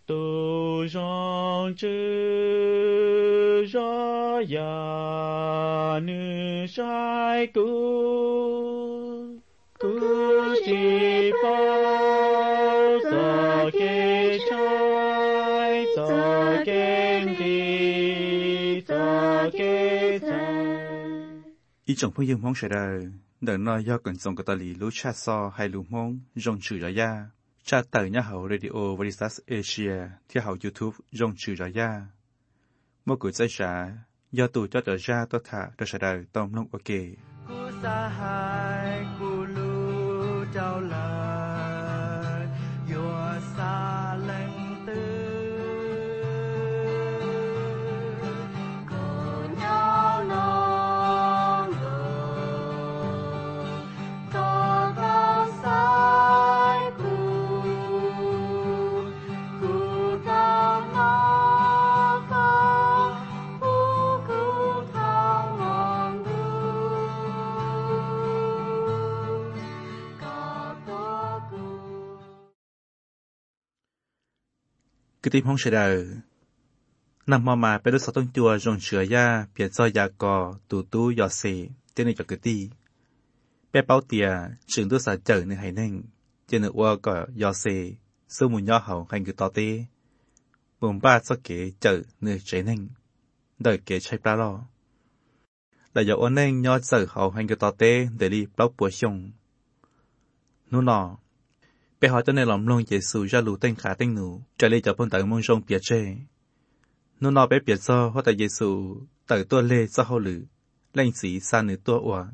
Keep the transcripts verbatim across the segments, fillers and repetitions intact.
tu rong chư ra ya nữ sai cu cu chỉ bao giờ kê trái giờ kê đi giờ kê trái ý chồng phương dương mong sẽ đời đợi nói do cần dòng cái tà lý lũ cha so hay lũ mong rong chữ ra ya cha tờ nhà hậu radio Veritas Asia theo hậu YouTube rong chữ ra ya một cuộc giải trả do tù cho trở ra tôi thả tôi sẽ đời tông nông ok cu sa hai cu lu trao lời yo sa leng tư con nhau non có cao sai cu cu cao nó có cu cu cao ngon cái tim không sẽ đời nằm mò mà bên đó sáu tông chùa rong chữ ya phía sau ya cò tù tu yọ xì tên này cho cái ti bé bao tìa trường tôi sẽ chờ nên hay nên trên nước qua cò yọ xì sư mùi nhỏ hậu hành cái to tê bùm ba sau kế chờ nên chế nên đợi kế chạy ba lo là do ôn nên nhỏ chờ hậu hành cái to tê để đi bao bùa xong nô nọ bé hỏi cho nên lòng lông Giêsu ra lũ tên khá tên nụ trở lại cho bọn tớ mong rong bịa chê nô nọ bé bịa do hóa tại Giêsu tớ tua lê do hậu lử lên sĩ xa nữ tua ua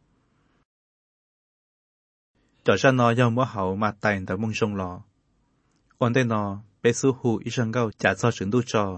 trở ra nó do mỗi hậu mà tài tớ mong rong lò ôn tên nó bé su hù ý răng gâu trả cho trứng đu trò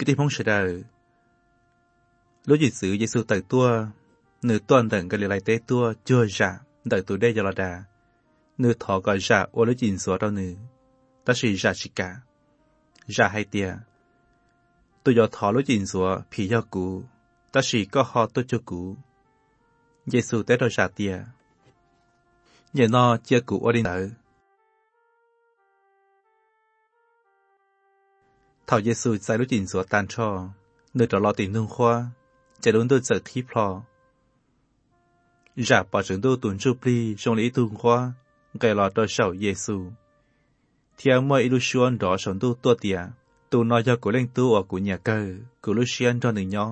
cáiที่พ้องเฉดรู้จิตสื่อเยซูแต่ตัวเนื้อต้นแต่งกันเลยเตะตัวเชื่อจ่าแต่ตัวได้ยาลดาเนื้อถอก็จ่าโอรู้จินสัวเราเนื้อแต่สิจ่าชิกาจ่าให้เตียตัวยอถอรู้จินสัวผียากูแต่สิก็หอตัวจูกูเยซูเตะเราจ่าเตียเยนอเจียกูโอดินเตอเท่าเยซูใจรู้จินสัวตานช่อเนื้อตลอดตินุ่งขวาจะโดนตัวเจอที่พลอจ่าปอจึงตัวตุนจูปลีชงลีตุงขวาไกลอตัวเฉาเยซูเที่ยวมวยอิลุชวนดอชนตัวตัวเตียตัวนอยกูเล่งตัวกูเนี่ยเกอกูลุเชียนตอนหนึ่งย่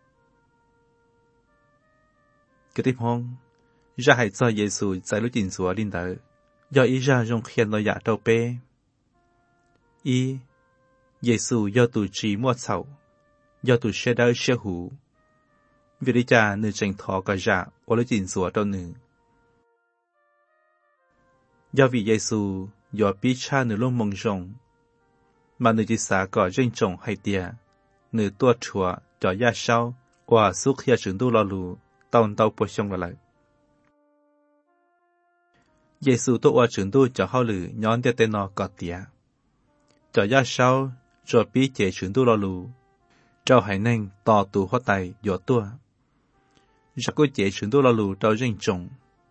อกระติพงจ่าให้ใจเยซูใจรู้จินสัวลินเตอยออีจ่าจงเขียนลอยาเต้าเป้อีเยซูยอตูจีมัวเฉายอตูเชดาเชหูวิริจาหนึ่งเจงทอกระจ่าโอลจินสัวตัวหนึ่งยอวิเยซูยอปีชาหนึ่งลงมงจงมาหนึ่งจิสาก่อเร่งจงให้เตียหนึ่งตัวชัวจ่อยาเช้าว่าสุขยาจึงดูลอลูตอนเตาปวดชงละเลยเยซูตัวว่าจึงดูจ่อเข้าหรือย้อนเดเตนอกอเตียจ่อยาเช้าจ่อปีเจจึงดูลอลูเจ้าให้นั่งต่อตูหัวไตหยอตัวจะกู้เจจึงดูลอลูเจ้าเร่งจง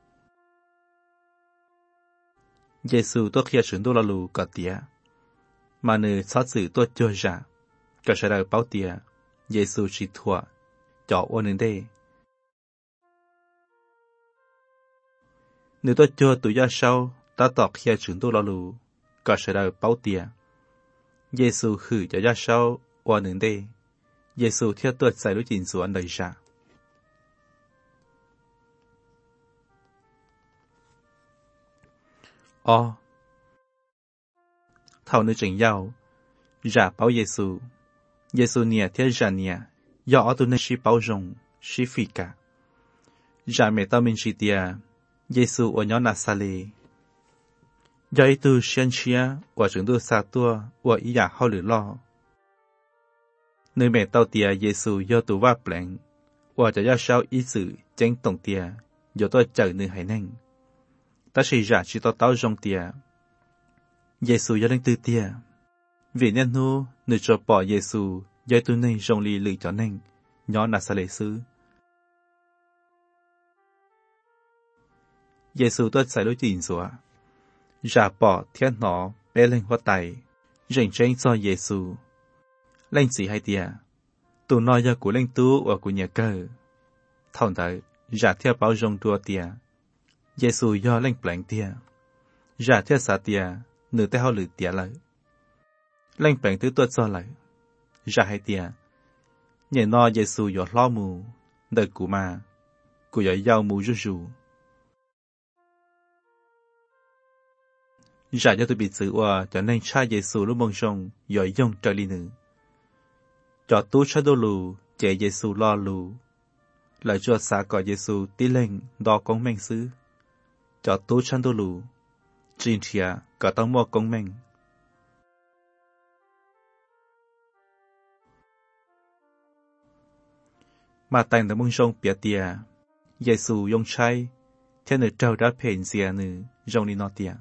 เยซูตัวเขียจึงดูลอลูกอเตียมาเนื้อซอสสื่อตัวจ่อจ่าก็ใช้ได้เป้าเตียเยซูชิทัวจ่อวันหนึ่งได้เนื้อตัวจ่อตัวยาเช้าตาตอกเขียจึงดูลอลูก็ใช้ได้เป้าเตียเยซูคือจะยาเช้าวันหนึ่งได้เยซูเที่ยวตัวใจรู้จินสวนเลยจ้าอ๋อเท่านึกจึงยาวจ่าเป้าเยซูเยซูเนี่ยเที่ยวจ่าเนี่ยยอตัวนึกชีเป้าจงชีฟิกาจ่าเมตามินชีเตียเยซูวันย้อนนาซาเลยายตูเชียนเชียว่าจึงดูซาตัวว่าอีอยากเข้าหรือล่อในเมตเต้าเตียเยซูยอตัวว่าแปลงว่าจะย่าเช้าอีสื่อเจงตงเตียยอตัวเจอหนึ่งให้แน่งแต่สิอยากชิตเต้าจงเตียเยซูยอเล่งตือเตียวิญญาณนู้นึกจะปล่อยเยซูยายตัวหนึ่งจงลีหรือจะแน่งย้อนนาซาเลซื้อเยซูตัวใจรู้จินสัวจ่าปอเทียนหนอเปเล่งหัวไตเร่งเจงซอเยซูเล่งสีให้เตียตัวนอยกูเล่งตู้ว่ากูเนี่ยเกอเท่านั้นจ่าเทียเป้าจงตัวเตียเยซูย่อเล่งแปลงเตียจ่าเทียสาเตียหนึ่งแต่เขาหรือเตียเลยเล่งแปลงตื้อตัวซอเลยจ่าให้เตียเนี่ยนอเยซูย่อล้อมูเดินกูมากูย่อยาวมูจู่จู่จ่าจะตัวบิดสื่อว่าจะนั่งชาเยซูรู้มงชงย่อยย่องใจลีหนึ่งจอดตู้ชาโดลูเจเยซูรอลูหลายจวดสาก่อเยซูตีเล่งดอกกงแมงซื้อจอดตู้ชาโดลูจีนเทียก็ต้องมัวกงแมงมาแต่งแต่มงชงเปียเตียเยซูยงใช้เทียนเจ้าดับเพนเสียหนึ่งจงลีนอเตีย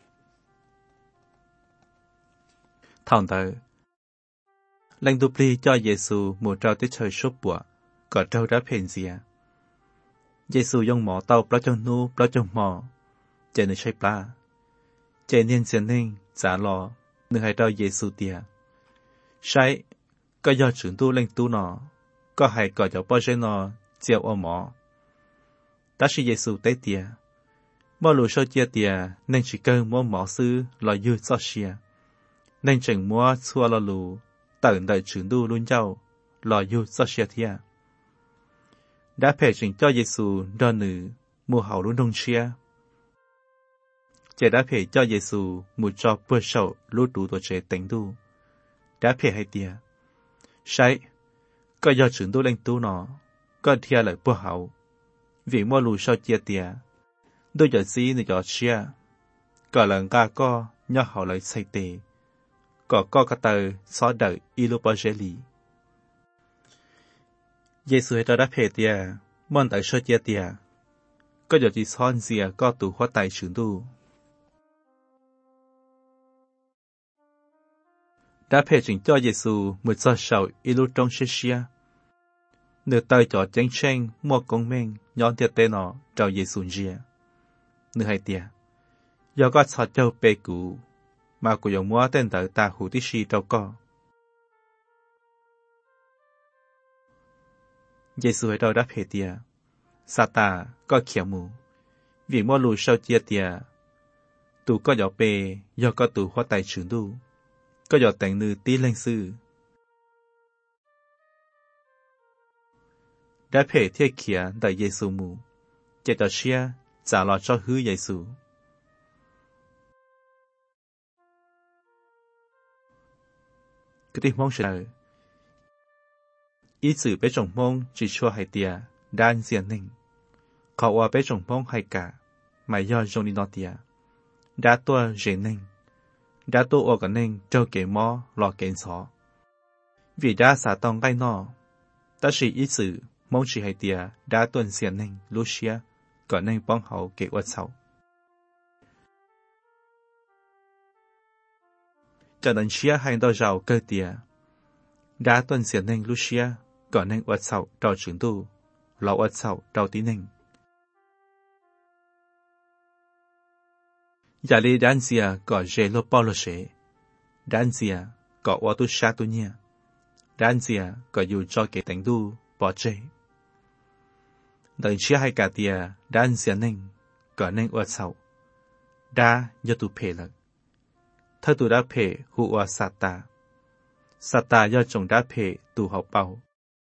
เท่านั้นแรงดูปลีจ่อเยซูหมู่เจ้าที่เชยชบปัวก็เจ้าดับเพนเสียเยซูยงหมอเต้าปลาจงนูปลาจงหมอเจนใช้ปลาเจเนียนเสียนิ่งสาลอหนึ่งให้เจ้าเยซูเตียใช้ก็ยอดถึงตู้เล่งตู้นอก็ให้ก่อจะป้อใช้นอเจียวอหมอแต่สิเยซูเตเตียมอลูชอเจียเตียนั่งชิเกอมัวหมอซื้อลอยยืดซอเชียนั่งจังมัวชัวลลูตื่นได้ถึงดูรุ่นเจ้ารออยู่ซอเชียเทียได้เพจจึงเจ้าเยซูดอนหนึ่งมัวเห่ารุ่นดงเชียเจได้เพจเจ้าเยซูมัวจอบเปิดเฉาลู่ดูตัวเจเต็งดูได้เพจให้เตียใช้ก็ยอดถึงดูเล่งตู้นอก็เทียเลยปัวเห่าvì mua lù sau chia tia đôi giờ xí nửa giờ chia cả lần ca co nhớ họ lại say tề có co cả tờ xóa đợi ilopogeli Giêsu đã đáp hệ tia mòn tại sơ chia tia có giờ chỉ son xìa có tủ hóa tài trưởng tu đã phê trình cho Giêsu một giờ sau ilu trong xe xe nửa tay cho chén chén mua công men nhón tiệt tên nó cho Giêsu chia nửa hai tia do có sọt châu bê cũ mà của dòng mua tên tới ta hủ tí xì trâu co Giêsu ở đâu đáp hệ tia sa ta có khiêu mù vì mua lù sau chia tia tù có giỏ bê do có tù hóa tài trưởng tu có giỏ tành nữ tí lên sư đáp hệ thiết kia tại Giêsu mù chạy tỏ xia trả lọ cho hứa Giêsu cái tiếng mong sợ ý sự bé trồng mong chỉ cho hai tia đan diện ninhเขาว่าbé trồng mong hai cả mà do trong đi nó tia đã tua dễ ninh đã tua ở cái ninh cho cái mò lò cái sọ vì đã xả tông tay nó ta chỉ ý sự mong chỉ hai tia đã tuần diện ninh Lucia có ninh bong hậu cái uất sầu cho nên chia hai đôi giàu cơ tia đã tuần diện ninh Lucia có ninh uất sầu trò trưởng tu lò uất sầu trò tí ninh giả lý đàn xìa có dễ lô bò lô xế đàn xìa có ua tu xa tu nhia đàn xìa có dù cho kể tánh tu bỏ chê đợi chia hai cả tia đàn xìa ninh có ninh uất sầu đa do tu phê lực thơ tu đá phê hụ ua sát ta sát ta do chồng đá phê tu học bào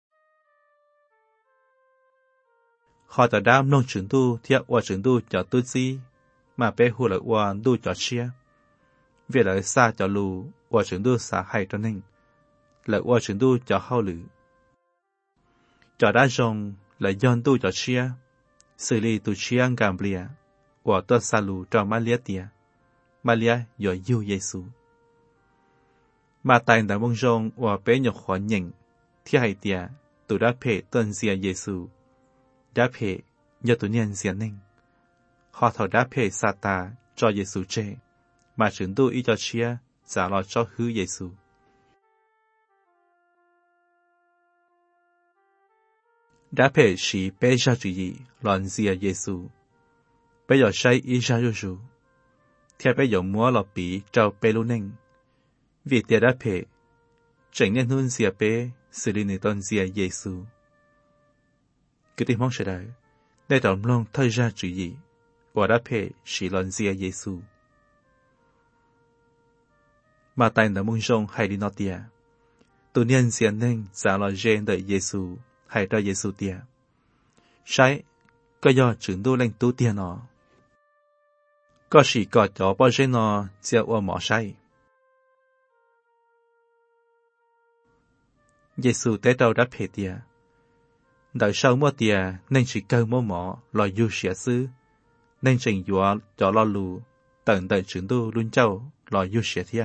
họ ta đám nông trưởng tu thiệt ua trưởng tu cho tu gì mà bé hù lại ua tu cho chia việc lại xa cho lù ua trưởng tu xa hay cho nên lại ua trưởng tu cho hao lử cho đá rong lại yon tu cho chia xử lý tu chia gam blia ua tu xa lù cho Maria tia Maria yo yêu Giêsu mà tại đại mông rong ua bé nhọc khó nhận thi hay tia tu đã phê tuân zia Giêsu đã phê nhờ tu niên zia ninh họ thảo đã phê sa ta cho Giêsu chê mà trưởng tu ý cho chia giả lo cho hứa Giêsu đã phê sĩ bé ra chủ gì loạn zia Giêsu bé giờ say ý ra Giêsu theo bé giờ múa lọ bỉ trao bé lu ninh vì tia đã phê chẳng nên hơn zia bé xử lý nửa tôn zia Giêsu cái tiếng mong sẽ đợi để tổng lòng thay ra chủ gì và đã phê sĩ loạn zia Giêsu mà tại đã mong rong hay đi nó tia tu niên diện nên giả lo gen đợi Giêsu hay ra Giêsu tia sai có do trưởng tu lên tu tia nó có sĩ có cho bao gen nó gieo ở mỏ sai Giêsu tế đầu đã phê tia đợi sau mua tia nên chỉ cơ mua mỏ lo du xỉa sư nên trình dọa cho lo lù tận đợi trưởng tu luôn châu lo du xỉa thia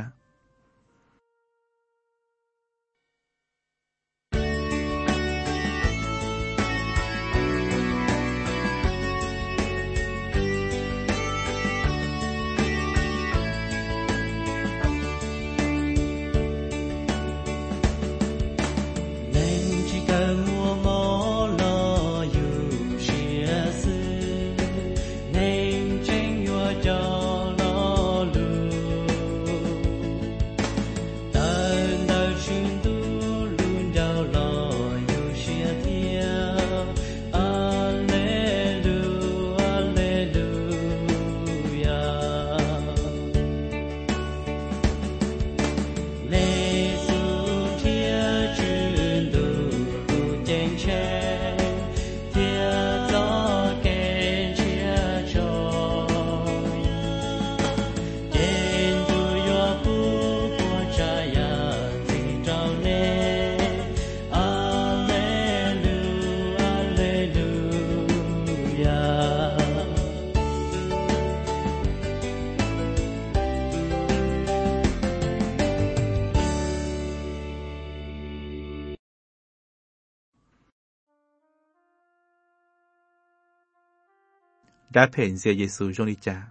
đã phèn dìa Giêsu trong đi cha.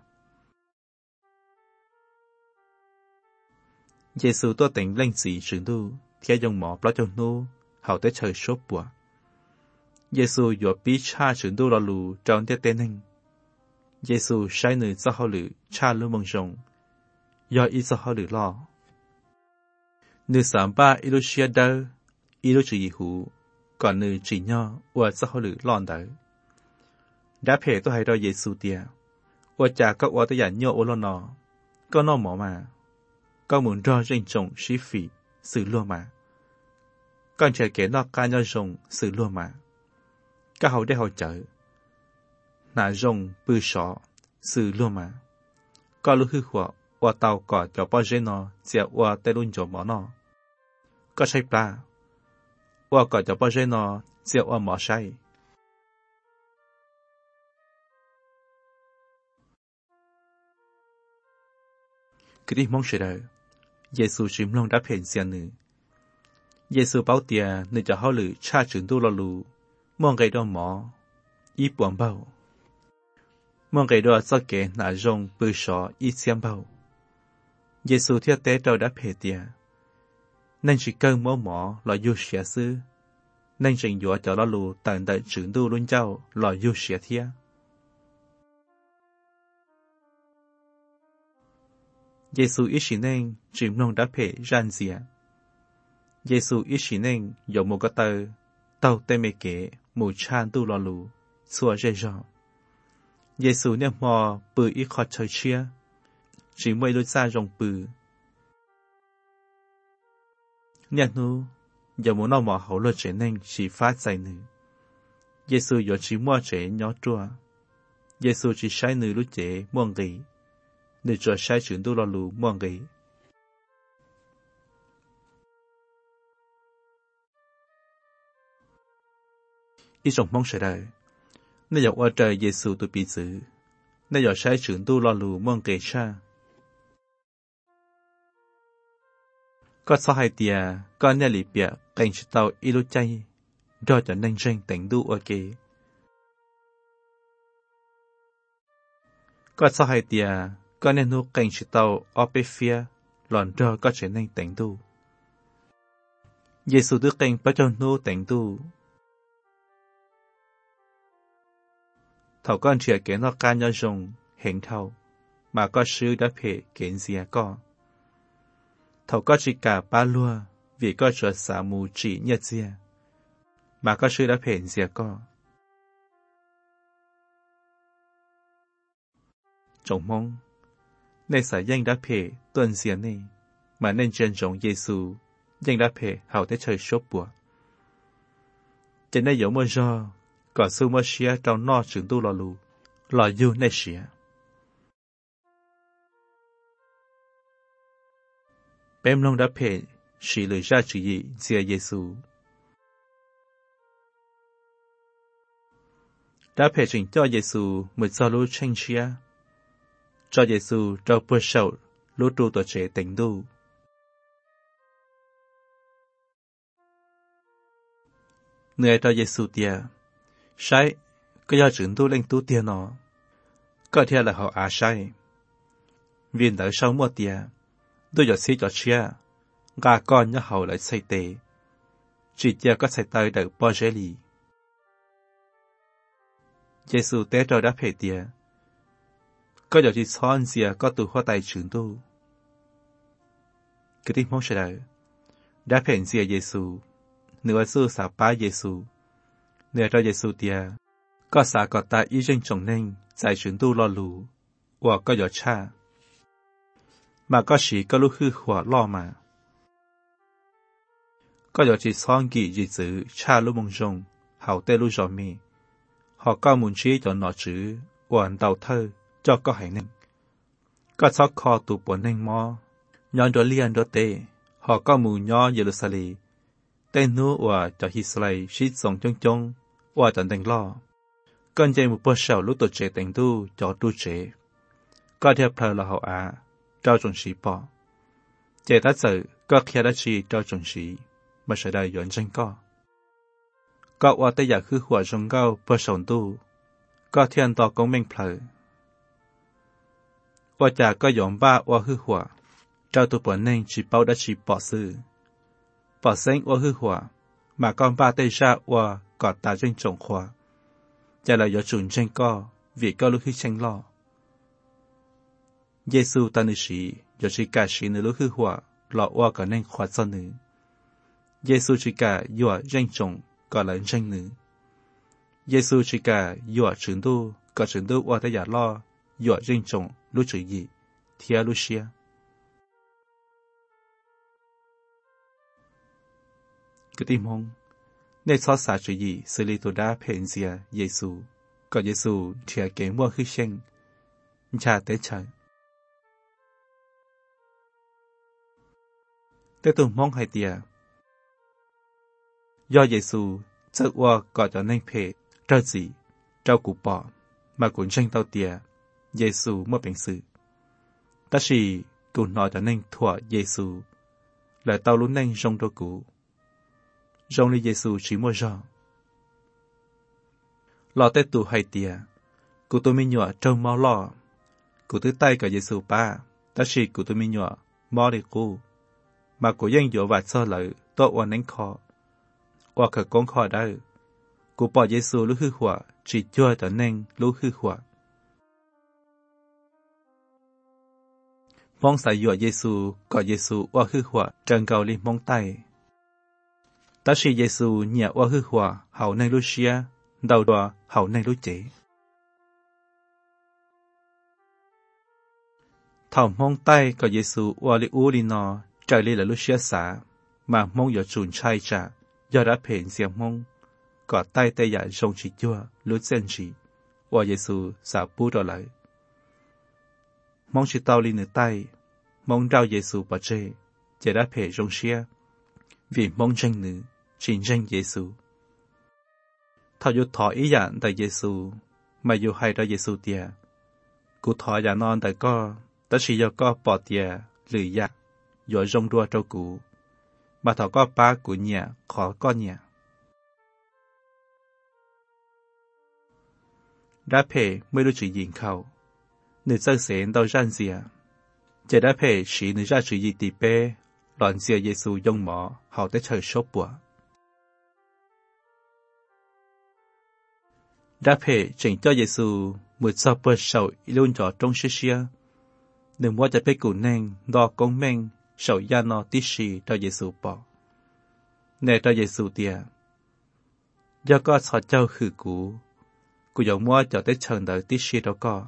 Giêsu tôi tỉnh lên sĩ trường tu, theo dòng mỏ bó trong nu, hậu tới trời sốt bùa. Giêsu dùa bí cha trường tu lò lù trong tiết tên hình. Giêsu sai nữ cho họ lử cha lưu mong rộng, do ý cho họ lử lo. Nữ sản ba ý lưu xia đơ, ý lưu chỉ hữu, còn nữ chỉ nhỏ, và cho họ lử lòn đỡ. Đã phê tôi hay đo Giêsu tìa, và chả có ổ tới giả nhô ổ lo nọ, có nó mỏ mà. Có muốn rõ rình trọng sĩ phỉ, sự lùa mà. Con trẻ kế nó ca nhau rồng, sự lùa mà. Các hậu để hậu chở. Nà rồng, bư sọ, sự lùa mà. Có lưu hư khỏa, và tàu cỏ cho bó dê nó, dẹo và tê luôn cho mỏ nó. Có say plà, và cỏ cho bó dê nó, dẹo và mỏ say. Cứ đi mong sẽ đời. Giêsu chìm lòng đã phèn xe nữ. Giêsu bảo tìa nữ cho họ lử cha trưởng tu lo lù, mong gây đo mỏ, ý buồn bao. Mong gây đo cho kẻ nà rong bư sọ ý xem bao. Giêsu thiết tế đâu đã phê tìa. Nên chỉ cơn mỏ mỏ là dù xẻ sư. Nên trình dũa cho lo lù tận đại trưởng tu luôn châu là dù xẻ thiết. Giêsu ít chỉ nên chìm lòng đã phê răn dìa. Giêsu ít chỉ nên dụ một cái tờ tàu tê mê kế mù chan tu lo lù xua rê rò. Giêsu nè mò bự ít khó chơi chia chỉ mới lối xa rồng bự. Nè nu dụ một nào mò hậu lô trẻ nên chỉ phát dài nữ. Giêsu dụ chỉ mua trẻ nhỏ trua. Giêsu chỉ sai nữ lúc trẻ muôn ghi. Nữ cho sai trưởng tu lo lù muôn ghi. Ý trọng mong sẽ đời. Nếu dọc qua trời Giêsu tôi bị giữ. Nếu dọc sai trưởng tu lo lù muôn ghi cha. Có sao hai tìa, có nhà lì bịa, cảnh sự tàu ý lúc chay. Rồi cho nên ranh tỉnh đu ở kế. Có sao hai tìa, có nên nu cảnh sự tàu ở bê phía, lòn rồi có trở nên tỉnh đu. Giêsu tức cảnh bắt cho nu tỉnh đu. Thảo con trẻ kế nó ca nhau rồng, hình thầu, mà có sư đã phê kiến dìa có. Thảo có chỉ cả ba lua, vì có trở xả mù chỉ nhật dìa, mà có sư đã phê dìa có. Trọng mong, nên xả danh đã phê tuần dìa nê, mà nên chân rộng Giêsu danh đã phê hào tới trời sốt bùa. Trên đây dẫu mơ do, có sư mơ xía trong nó trưởng tu lò lù, lò dư nê xía. Bém lòng đã phê, sĩ lời ra chữ dị dìa Giêsu. Đã phê trình cho Giêsu một do lũ tranh xía. Cho Giêsu trao bơ sầu lũ tru tổ trẻ tỉnh đu. Người cho Giêsu tìa. Sai, có do trưởng tu lên tu tìa nó. Có theo là họ á sai. Viên đỡ sau mua tìa. Tôi dọt xí cho chia. Gà con nhớ hầu lại xây tế. Chỉ tìa có xây tới đỡ bó rê lì. Giêsu tế trò đã phê tìa. Có dọt chỉ xóa dìa có tù hoa tay trưởng tu. Cứ tìm mong sẽ đỡ. Đã phê dìa Giêsu. Nửa sư xả bá Giêsu. Nửa cho Giêsu tìa. Có xả có ta ý danh trọng nên giải trưởng tu lo lù. Và có dọt cha. Mà có sĩ có lúc hư khỏa lo mà. Có dọt chỉ xóa kỳ dị dữ cha lúc mong rồng. Hảo tê lúc rõ mì. Họ có muốn trí cho nó chữ. Hoàn đầu thơ. Cho có hải ninh. Có xót kho tụ bộ ninh mò. Nhọn đó liên đó tê. Họ có mù nhỏ Jerusalem. Tên nụ và cho Israel xít sống trong trong. Và chẳng đánh lo. Con dây một bó sầu lúc tổ trẻ tỉnh tu cho tu trẻ. Có theo phở là họ á. Trao trọng sĩ bỏ. Trẻ ta sợ có khía đã chi trao trọng sĩ. Mà sẽ đại dọn tranh có. Có qua tay giả khứ hỏa rong cao bó sầu tu. có thiên tỏ công minh phở. Và chả có dọn ba và hư hỏa, trao tụ bỏ nên chỉ bao đã chỉ bỏ sư. Bỏ sinh và hư hỏa, mà con ba tay ra và có ta trên trọng khóa. Chả là do chuẩn tranh co, vì có lúc hư tranh lo. Giê-xu ta nữ sĩ, do chỉ cả sĩ nữ lúc hư hỏa, lọ và có nên khóa cho nữ. Giê-xu chỉ cả dọa danh trọng, có là danh nữ. Giê-xu chỉ cả dọa trưởng tu, có trưởng tu và ta giả lo, dọa danh trọng, lúc chữ gì, thia lúc xia. Cứ tìm hông, nên xót xa chữ gì, xử lý tổ đá phèn dìa Giê-xu, có Giê-xu thia kế mua khứ sinh, cha tế trời. Tế tù mong hai tìa, do Giê-xu chắc qua có cho nên phê, trao gì, trao cụ bỏ, mà cũng tranh tao tìa, Giê-xu mất bệnh sự. Ta chỉ cũng nói cho nên thua Giê-xu, là tao lúc nên rong đô cụ. Rong lý Giê-xu chỉ mua rõ. Lọ tế tù hai tìa, cụ tôi mình nhọ trâu máu lọ, cụ tư tay cả Giê-xu ba, ta chỉ cụ tôi mình nhọ máu đi cụ, mà cụ dân dỗ vạch sơ lợi, tốt qua nánh khó. Qua khởi con khó đó, cụ bỏ Giê-xu lúc hư hỏa, chỉ cho cho nên lúc hư hỏa. Mong xài dọa Giê-xu, có Giê-xu qua hư hỏa, trần cầu lên mong tay. Ta chỉ Giê-xu nhẹ qua hư hỏa, hậu nên lúc xia, đầu đòa hậu nên lúc chế. Thảo mong tay có Giê-xu qua li u li nò, trời li là lúc xia xả, mà mong dọ trùn chai trả, do đã phèn diệm mong, có tay tay giải rong chỉ chua, lúc dân chỉ, qua Giê-xu xả bú đỏ lại. Mong chỉ tao li nửa tay, mong rao Giê-xu bỏ chê, chỉ đã phê rong xia, vì mong tranh nữ, chỉ tranh Giê-xu. Thảo dù thọ ý dạng tại Giê-xu, mà dù hay ra Giê-xu tìa, cụ thọ giả non tại co, ta chỉ do co bỏ tìa, lười dạc, dội rong đua trâu cụ, mà thọ có ba của nhà, khó có nhà. Đã phê mới đối chữ diện khẩu, nữ dân xến đau răn dìa. Chỉ đã phê chỉ nữ ra chữ gì tì bê, loạn dìa Giê-xu dông mỏ, hầu tới trời sốt bùa. Đã phê chỉnh cho Giê-xu một sao bơ sầu luôn cho trong xí xia. Đừng mua cho bê cụ nên, đo công mênh, sầu ya nó tí xì cho Giê-xu bỏ. Nè cho Giê-xu tìa. Do có xó châu khử cú, cụ dòng mua cho tới chân đợi tí xì đó có.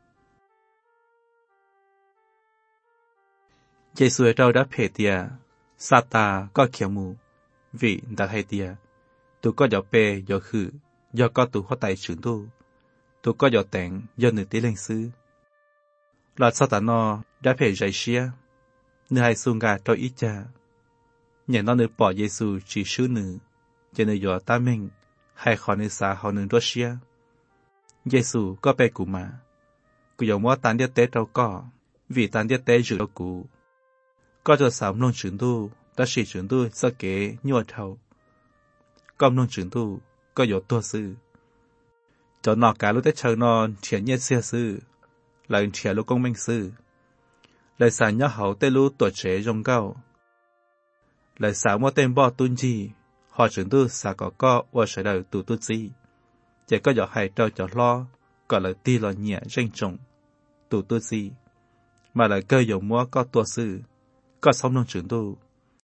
Giê-xu ở đâu đã phê tìa, sa ta có kiểu mù, vì đã hay tìa, tụ có dọ bê dọ khử, do có tụ hóa tài trưởng tu, tụ có dọ tẹn do nữ tí lên sư. Là sa ta nó đã phê dạy xia, nữ hai xung gà cho ít cha. Nhà nó nữ bỏ Giê-xu chỉ sư nữ, cho nữ dọ ta mình, hay khó nữ xa họ nữ đốt xia. Giê-xu có bê cụ mà, cụ dọ mua tán điết tế trâu có, vì tán điết tế rửa cụ. Có cho sám nông trưởng tu, ta chỉ trưởng tu do kế nhua thầu. Công nông trưởng tu, có dỗ tua sư. Cho nọ cả lúc tới chờ non thiện nhiệt xia sư, lại thiện lúc công minh sư. Lại xả nhó hậu tê lúc tuổi trẻ rong cao. Lại xả mua tên bò tuân chi, họ trưởng tu xả có có và sẽ đời tù tu chi. Chỉ có dọ hài trao cho lo, gọi là ti lo nhẹ danh trọng, tù tu chi. Mà lại cơ dụ mua có tua sư, có sống nông trưởng tu.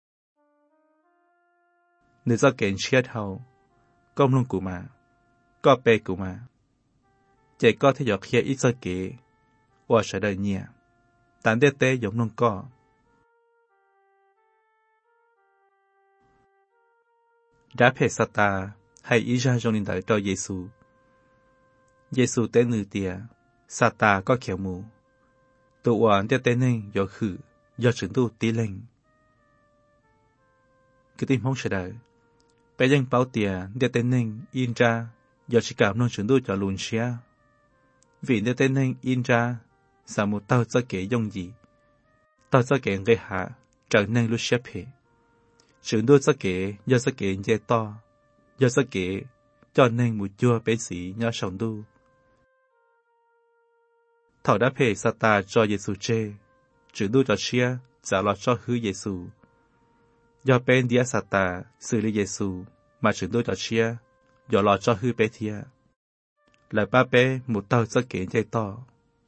Nếu do kênh chết hầu, công nông cụ mà, có bê cụ mà. Chỉ có thể dọc khía ít do kế, và sẽ đời nhẹ, tán đế tế giống nông có. Đã phê sát ta, hay ý ra trong linh đại cho Giê-xu. Giê-xu tế nữ tìa, sát ta có kiểu mù. Tụ hoàn tế tế nên do khử, do trưởng tu tí lên. Cứ tìm hông sẽ đời. Bé dân báo tìa để tên nên in ra, do chỉ cảm nông trưởng tu cho lùn xia. Vì để tên nên in ra, xa một tao cho kể dông gì. Tao cho kể gây hạ, trở nên lúc xếp hệ. Trưởng tu cho kể, do cho kể dễ to, do cho kể, cho nên một chua bé sĩ nhỏ sống tu. thảo đã phê sa ta cho Giêsu chê chữ đu cho chia giả lo cho hư Giêsu do bên dia sa ta xử lý Giêsu mà chữ đu cho chia do lo cho hư bé thia lại ba bé một tàu cho kể chạy to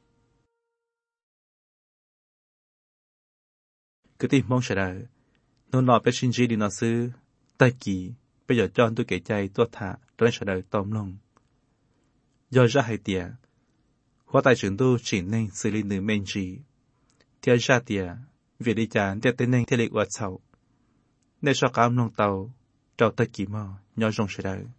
cứ tìm mong sẽ đời nó nọ bé xin gì đi nó sư tay kỳ bây giờ cho tôi kể chạy tôi thả tôi sẽ đời tóm lòng do ra hai tia hóa tài trưởng tu chỉ nên xử lý nữ men gì theo ra tia việc đi chán theo tên nên theo lịch hoạt sầu để cho cả ông tàu trâu tay kỳ mò nhỏ rong sẽ đời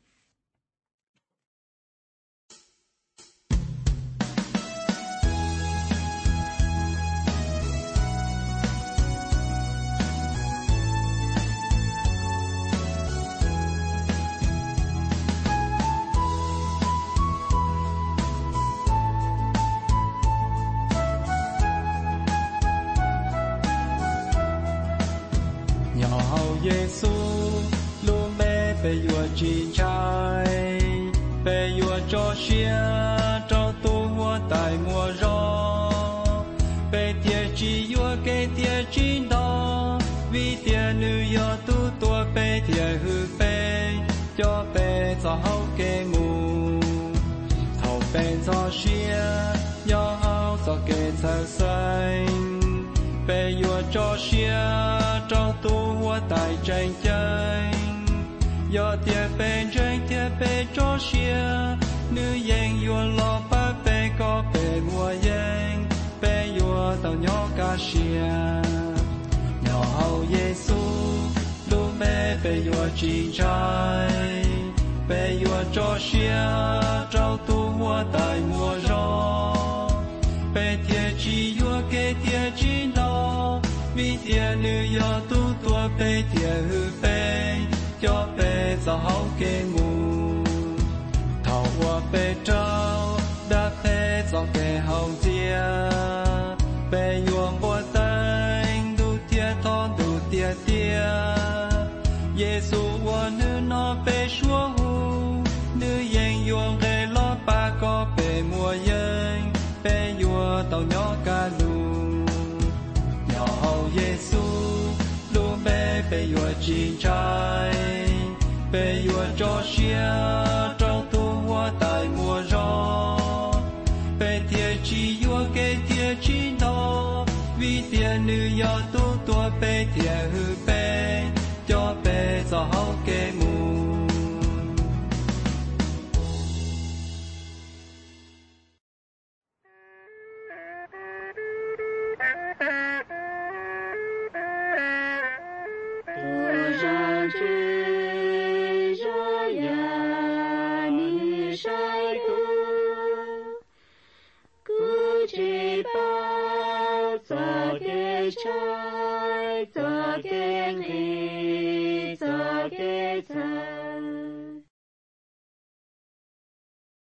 Giêsu luôn mê về vua chi trai về vua cho chia cho tu mua tại mùa gió về tiền chi vua cái tiền chi đó vì tiền nữ do tu tua về tiền hư về cho về cho hậu cái mù thầu về cho chia do hậu cho cái thơ xanh về vua cho chia cho tu tại tranh tranh do tia bên tranh tia bên cho chia nữ danh vua lo ba bên có bên mùa danh bên vua tàu nhỏ cá chia nhỏ hậu Giêsu lu mê bên vua chi trai bên vua cho chia cho tu mua tại mùa gió bên tia chi vua cái tia chi đó vì tia nữ do tu tua bê tia hư bê cho bê cho hậu kê mù thảo hoa bê trao đã bê cho kê hậu tia bê nhuộm bùa tanh đủ tia thon đủ tia tia Giêsu hoa nữ nó bê chúa hù nữ danh nhuộm ghê lo ba có bê mùa danh bê nhuộm tàu nhỏ ca lù Giêsu luôn bê bê vua chi trai bê vua cho chia trong tu hoa tại mùa gió bê tia chi vua cái tia chi đó vì tia nữ do tu tua bê tia hư bê cho bê cho hậu kê mù trái cho kiên trì cho kiên trì